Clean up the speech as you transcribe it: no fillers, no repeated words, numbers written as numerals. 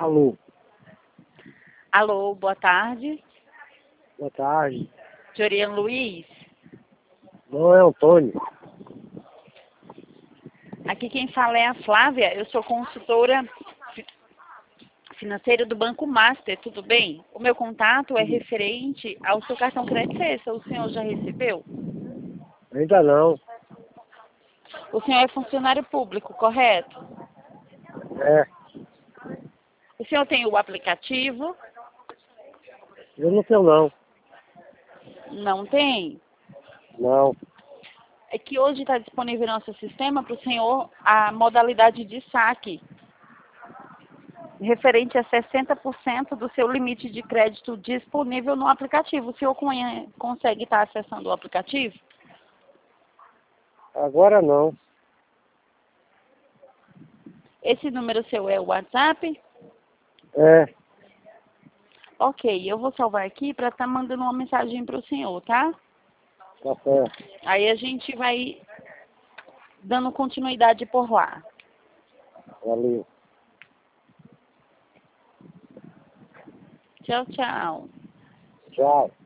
Alô, Alô, boa tarde. boa tarde. Jorian Luiz. Não é Antônio. Aqui quem fala é a Flávia. Eu sou consultora financeira do Banco Master, tudo bem? O meu contato é referente ao seu cartão crédito Cessa. O senhor já recebeu? Ainda não. O senhor é funcionário público, correto? É, O senhor tem o aplicativo? eu não tenho não. Não tem? Não. É que hoje está disponível no nosso sistema para o senhor a modalidade de saque, referente a 60% do seu limite de crédito disponível no aplicativo. O senhor consegue estar acessando o aplicativo? Agora não. Esse número seu é o WhatsApp? É, Ok, eu vou salvar aqui para estar mandando uma mensagem para o senhor, tá? tá certo. Aí a gente vai dando continuidade por lá. Valeu. Tchau, tchau. Tchau.